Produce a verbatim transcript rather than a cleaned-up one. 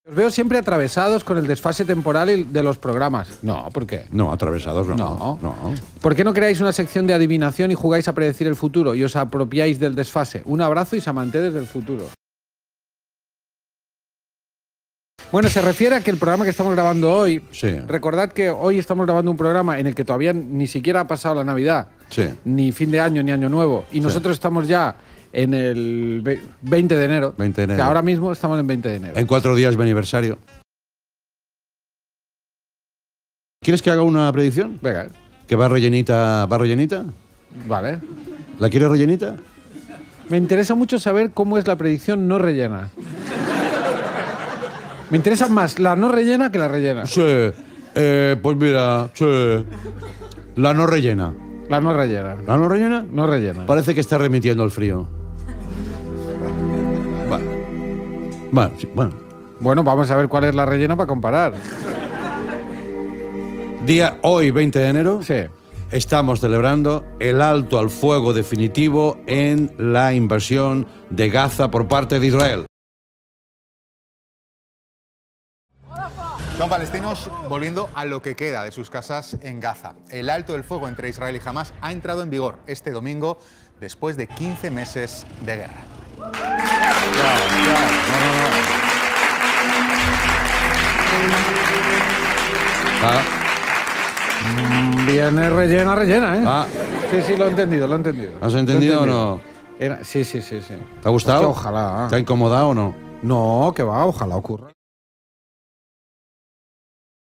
Los veo siempre atravesados con el desfase temporal y- de los programas. No, ¿por qué? No, atravesados no. No. no. ¿Por qué no creáis una sección de adivinación y jugáis a predecir el futuro y os apropiáis del desfase? Un abrazo y Samanté desde el futuro. Bueno, se refiere a que el programa que estamos grabando hoy, Sí. recordad que hoy estamos grabando un programa en el que todavía ni siquiera ha pasado la Navidad, Sí. ni fin de año, ni año nuevo, y nosotros estamos ya en el ve- veinte de enero, veinte de enero. que ahora mismo estamos en veinte de enero. En cuatro días mi aniversario. ¿Quieres que haga una predicción? Venga, ¿Que va rellenita? ¿Va rellenita? vale. ¿La quieres rellenita? Me interesa mucho saber cómo es la predicción no rellena. Me interesa más la no rellena que la rellena. Sí. Eh, pues mira, sí. La no rellena. La no rellena. ¿La no rellena? No rellena. Parece que está remitiendo el frío. Bueno. Bueno, sí, bueno. Bueno, vamos a ver cuál es la rellena para comparar. Día hoy, veinte de enero. Sí. Estamos celebrando el alto al fuego definitivo en la invasión de Gaza por parte de Israel. Son palestinos volviendo a lo que queda de sus casas en Gaza. El alto del fuego entre Israel y Hamás ha entrado en vigor este domingo después de quince meses de guerra. Ah, Viene rellena, rellena, ¿eh? ah, Sí, sí, lo he entendido, lo he entendido. ¿has entendido Lo he o no? Era- sí, sí, sí, sí. ¿Te ha gustado? Hostia, ojalá. ¿Te ha incomodado o no? No, que va, ojalá ocurra.